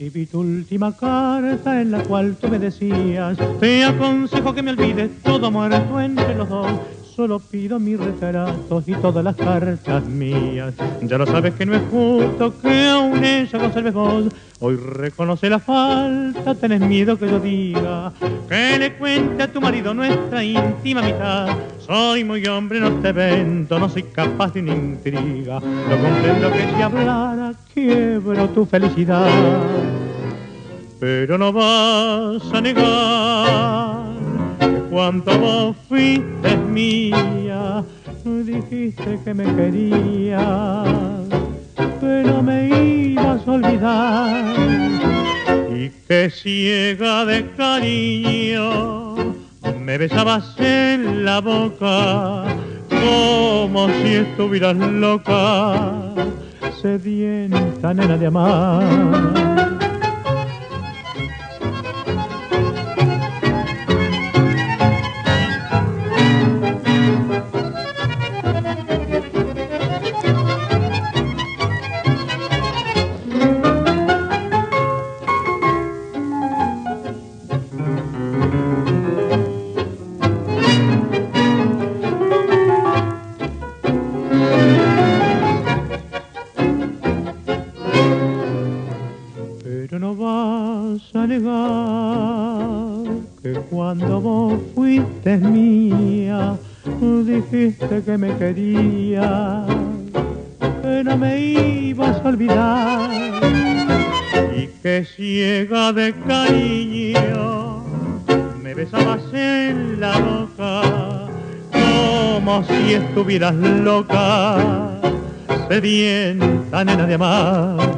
Recibí tu última carta en la cual tú me decías: te aconsejo que me olvides, todo muerto entre los dos. Solo pido mis retratos y todas las cartas mías. Ya lo sabes que no es justo que aún ella conserves vos. Hoy reconoce la falta, tenés miedo que yo diga que le cuente a tu marido nuestra íntima mitad. Soy muy hombre, no te vendo, no soy capaz de una intriga. No comprendo que si hablara quiebro tu felicidad. Pero no vas a negar que cuando vos fuiste mía, dijiste que me querías, que no me ibas a olvidar, y que ciega de cariño me besabas en la boca como si estuvieras loca, sedienta nena de amar. Pero no vas a negar que cuando vos fuiste mía, dijiste que me querías, que no me ibas a olvidar, y que ciega de cariño me besabas en la boca como si estuvieras loca, sedienta nena de amar.